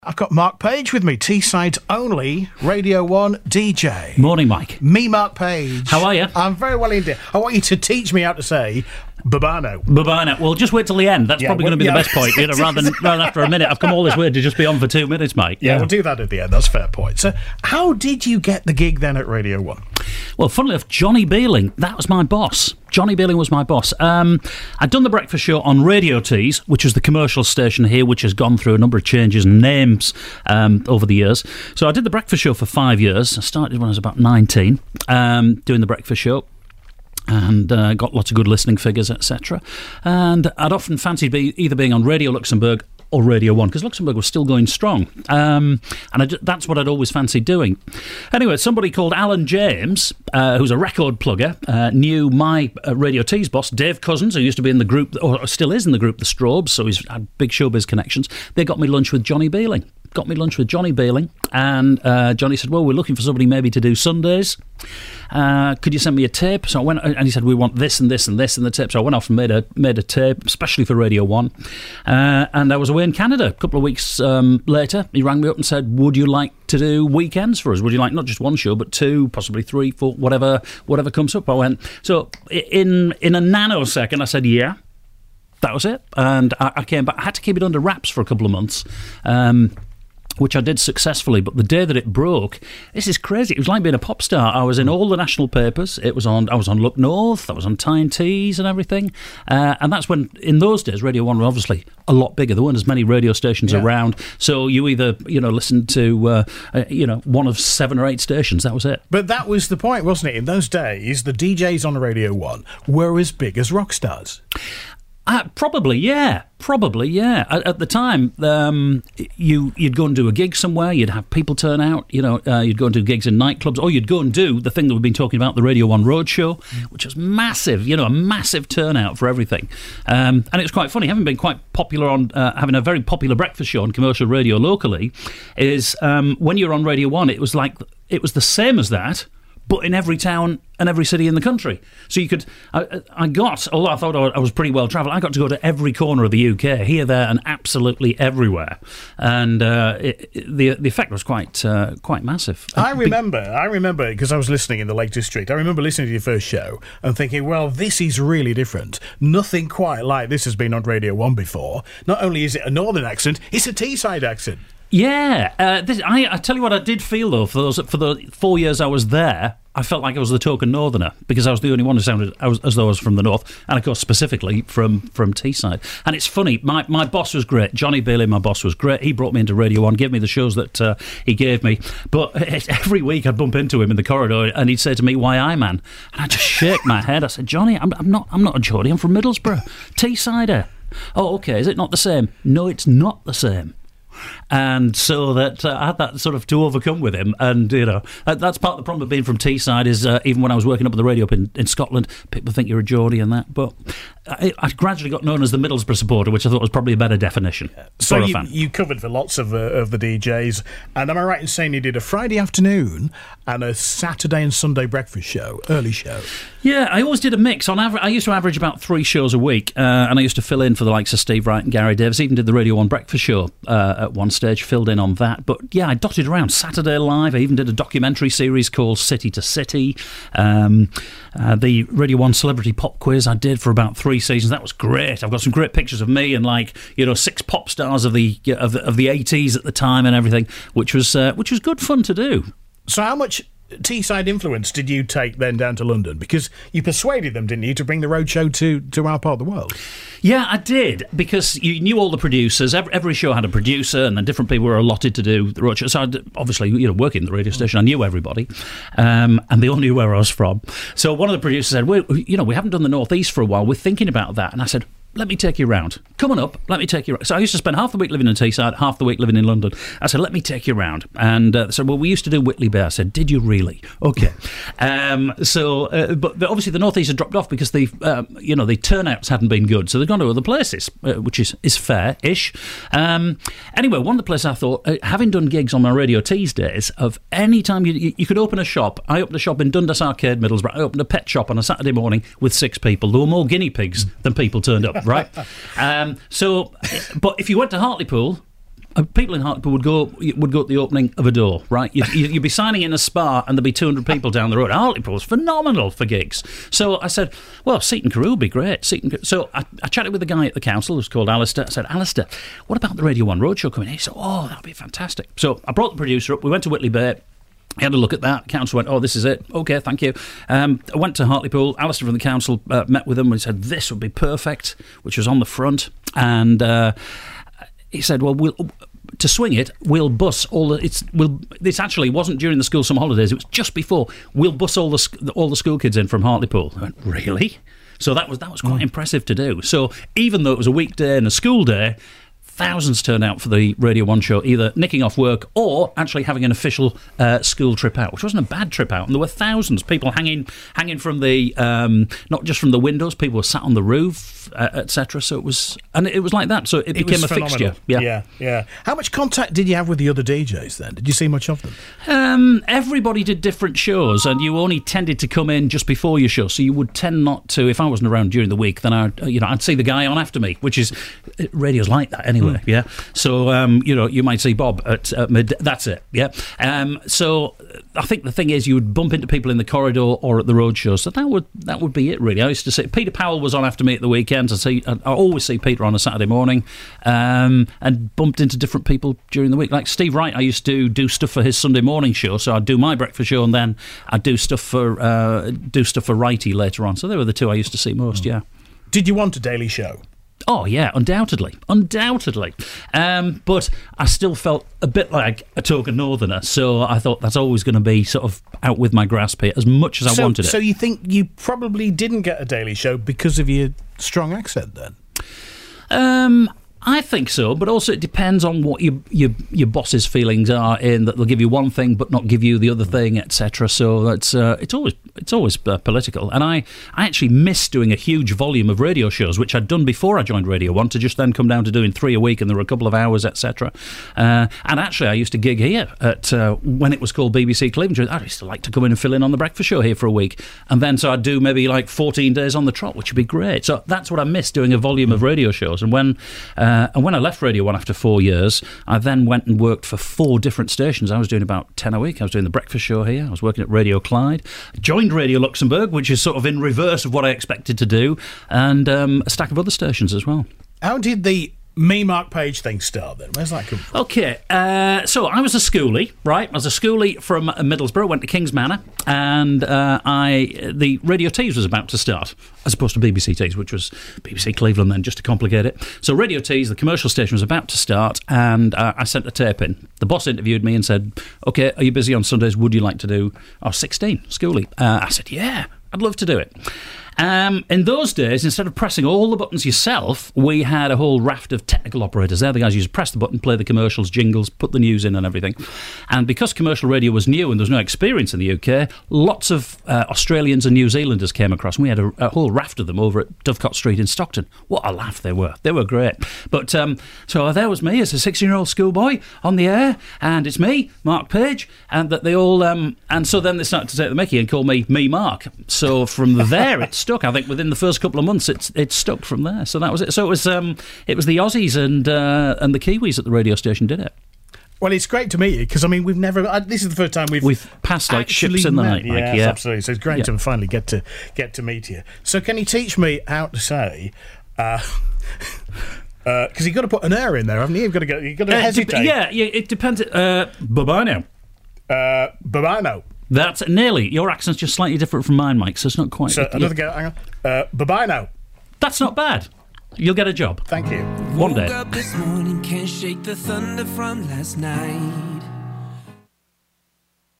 I've got Mark Page with me, Teesside's only Radio 1 DJ. Morning, Mike. Me, Mark Page. How are you? I'm very well indeed. I want you to teach me how to say Babano. Babano. Well, just wait till the end. That's probably going to be the best point. You know, rather than after a minute. I've come all this way to just be on for 2 minutes, Mike. Yeah, we'll do that at the end. That's a fair point. So, how did you get the gig then at Radio 1? Well, funnily enough, Johnny Beerling, that was my boss. Johnny Beerling was my boss. I'd done the breakfast show on Radio Tees, which is the commercial station here, which has gone through a number of changes and names over the years. So I did the breakfast show for 5 years. I started when I was about 19, doing the breakfast show. And got lots of good listening figures, etc. And I'd often fancied either being on Radio Luxembourg or Radio 1, because Luxembourg was still going strong. That's what I'd always fancied doing. Anyway, somebody called Alan James, who's a record plugger, knew my Radio Tees boss, Dave Cousins, who used to be in the group, or still is in the group, The Strobes, so he's had big showbiz connections. They got me lunch with Johnny Beerling. And Johnny said, well, we're looking for somebody maybe to do Sundays. Could you send me a tape? So I went, and he said, we want this and this and this in the tape. So I went off and made a tape, especially for Radio 1. And I was away in Canada. A couple of weeks later, he rang me up and said, would you like to do weekends for us? Would you like not just one show, but 2, possibly 3, 4, whatever comes up? I went, so in a nanosecond, I said, yeah. That was it. And I came back. I had to keep it under wraps for a couple of months. Which I did successfully, but the day that it broke, this is crazy. It was like being a pop star. I was in all the national papers. I was on Look North. I was on Tyne Tees and everything. And that's when, in those days, Radio 1 were obviously a lot bigger. There weren't as many radio stations around. So you either, listened to, one of 7 or 8 stations. That was it. But that was the point, wasn't it? In those days, the DJs on Radio 1 were as big as rock stars. Probably, yeah. At the time, you'd go and do a gig somewhere, you'd have people turn out, you'd go and do gigs in nightclubs, or you'd go and do the thing that we've been talking about, the Radio 1 Roadshow, which was massive, a massive turnout for everything. And it was quite funny, having been quite popular on, having a very popular breakfast show on commercial radio locally, is when you're on Radio 1, it was the same as that, but in every town and every city in the country. So you could, although I thought I was pretty well travelled, I got to go to every corner of the UK, here, there, and absolutely everywhere. And the effect was quite massive. I remember, because I was listening in the Lake District, I remember listening to your first show and thinking, well, this is really different. Nothing quite like this has been on Radio 1 before. Not only is it a northern accent, it's a Teesside accent. Yeah, I tell you what I did feel, though, for the 4 years I was there, I felt like I was the token northerner, because I was the only one who sounded as though I was from the north, and of course specifically from Teesside. And it's funny, my boss was great. Johnny Bailey, my boss, was great. He brought me into Radio 1, gave me the shows that he gave me. But every week I'd bump into him in the corridor, and he'd say to me, "Why I, man?" And I'd just shake my head. I said, "Johnny, I'm not a Geordie. I'm from Middlesbrough, Teessider." "Oh, okay. Is it not the same?" "No, it's not the same." And so that I had that sort of to overcome with him, and that's part of the problem of being from Teesside is even when I was working up at the radio up in Scotland, people think you're a Geordie and that, but I gradually got known as the Middlesbrough supporter, which I thought was probably a better definition. So you covered for lots of the DJs, and am I right in saying you did a Friday afternoon and a Saturday and Sunday breakfast show, early show? Yeah, I always did a mix. On average, I used to average about 3 shows a week, and I used to fill in for the likes of Steve Wright and Gary Davis. Even did the Radio 1 breakfast show at one stage, filled in on that. But yeah, I dotted around. Saturday Live, I even did a documentary series called City to City. The Radio 1 Celebrity Pop Quiz I did for about 3 seasons. That was great. I've got some great pictures of me and 6 pop stars of the 80s at the time and everything, which was good fun to do. So how much Teesside influence did you take then down to London? Because you persuaded them, didn't you, to bring the roadshow to our part of the world? Yeah, I did, because you knew all the producers. Every show had a producer, and then different people were allotted to do the roadshow. So I'd, obviously, working at the radio station, I knew everybody, and they all knew where I was from. So one of the producers said, "We haven't done the North East for a while. We're thinking about that." And I said, "Let me take you round. Come on up, let me take you round." So I used to spend half the week living in Teesside, half the week living in London. I said, "Let me take you round." And they said, "Well, we used to do Whitley Bay." I said, "Did you really?" "Okay." But obviously the North East had dropped off because the turnouts hadn't been good. So they've gone to other places, which is fair-ish. Anyway, one of the places I thought, having done gigs on my Radio Tees days, of any time you could open a shop. I opened a shop in Dundas Arcade, Middlesbrough. I opened a pet shop on a Saturday morning with 6 people. There were more guinea pigs than people turned up. Right? But if you went to Hartlepool, people in Hartlepool would go at the opening of a door, right? You'd be signing in a spa and there'd be 200 people down the road. Hartlepool's phenomenal for gigs. So I said, well, Seaton Carew would be great. So I chatted with the guy at the council who's called Alistair. I said, Alistair, what about the Radio 1 Roadshow coming in? He said, oh, that'd be fantastic. So I brought the producer up. We went to Whitley Bay. He had a look at that. Council went, oh, this is it. OK, thank you. I went to Hartlepool. Alistair from the council met with him and he said, this would be perfect, which was on the front. And he said, well, to swing it, we'll bus all the... This actually wasn't during the school summer holidays. It was just before. We'll bus all the school kids in from Hartlepool. I went, really? So that was quite impressive to do. So even though it was a weekday and a school day, thousands turned out for the Radio 1 show, either nicking off work or actually having an official school trip out, which wasn't a bad trip out. And there were thousands, people hanging from the, not just from the windows, people were sat on the roof, etc. So it was like that. So it became a fixture. Yeah. How much contact did you have with the other DJs then? Did you see much of them? Everybody did different shows, and you only tended to come in just before your show. So you would tend not to, if I wasn't around during the week, then I'd see the guy on after me, which is, radio's like that anyway. Yeah, so you might see Bob at mid. That's it. Yeah. So I think the thing is, you would bump into people in the corridor or at the road show. So that would be it really. I used to say Peter Powell was on after me at the weekends. I always see Peter on a Saturday morning, and bumped into different people during the week. Like Steve Wright, I used to do stuff for his Sunday morning show. So I'd do my breakfast show and then I'd do stuff for Wrighty later on. So they were the two I used to see most. Yeah. Did you want a daily show? Oh, yeah, undoubtedly. But I still felt a bit like a token northerner, so I thought that's always going to be sort of out with my grasp here, as much as I wanted it. So you think you probably didn't get a daily show because of your strong accent, then? I think so, but also it depends on what your boss's feelings are, in that they'll give you one thing but not give you the other thing, etc. So that's it's always political. And I actually miss doing a huge volume of radio shows, which I'd done before I joined Radio 1, to just then come down to doing 3 a week, and there were a couple of hours, etc. And actually, I used to gig here at when it was called BBC Cleveland. I used to like to come in and fill in on the breakfast show here for a week, and then so I'd do maybe like 14 days on the trot, which would be great. So that's what I miss, doing a volume of radio shows. And when I left Radio 1 after 4 years, I then went and worked for 4 different stations. I was doing about 10 a week. I was doing the breakfast show here. I was working at Radio Clyde. Joined Radio Luxembourg, which is sort of in reverse of what I expected to do, and a stack of other stations as well. How did the Me Mark Page thing start then? Where's that come from? Okay, so I was a schoolie, right? I was a schoolie from Middlesbrough, went to King's Manor, and the Radio Tees was about to start, as opposed to BBC Tees, which was BBC Cleveland then, just to complicate it. So Radio Tees, the commercial station, was about to start, and I sent a tape in. The boss interviewed me and said, OK, are you busy on Sundays? Would you like to do 16, schoolie? I said, yeah, I'd love to do it. In those days, instead of pressing all the buttons yourself, we had a whole raft of technical operators. They're the guys who used to press the button, play the commercials, jingles, put the news in and everything. And because commercial radio was new and there was no experience in the UK, lots of Australians and New Zealanders came across, and we had a whole raft of them over at Dovecot Street in Stockton. What a laugh they were. They were great. But so there was me as a 16-year-old schoolboy on the air, and it's me, Mark Page, and that they all... and so then they started to take the mickey and call me Mark. So from there it stuck. I think within the first couple of months it stuck from there. So that was it. So it was the Aussies and the Kiwis at the radio station did it. Well, it's great to meet you, because I mean we've never. This is the first time we've passed like ships in the night. Yes, yeah, absolutely. So it's great to finally get to meet you. So can you teach me how to say? Because you've got to put an R in there, haven't you? You've got to hesitate. Yeah, it depends. Bye-bye now. Bye-bye now. That's nearly. Your accent's just slightly different from mine, Mike, so it's not quite... So another go, hang on. Bye-bye now. That's not bad. You'll get a job. Thank you. One day. Woke up this morning, can't shake the thunder from last night.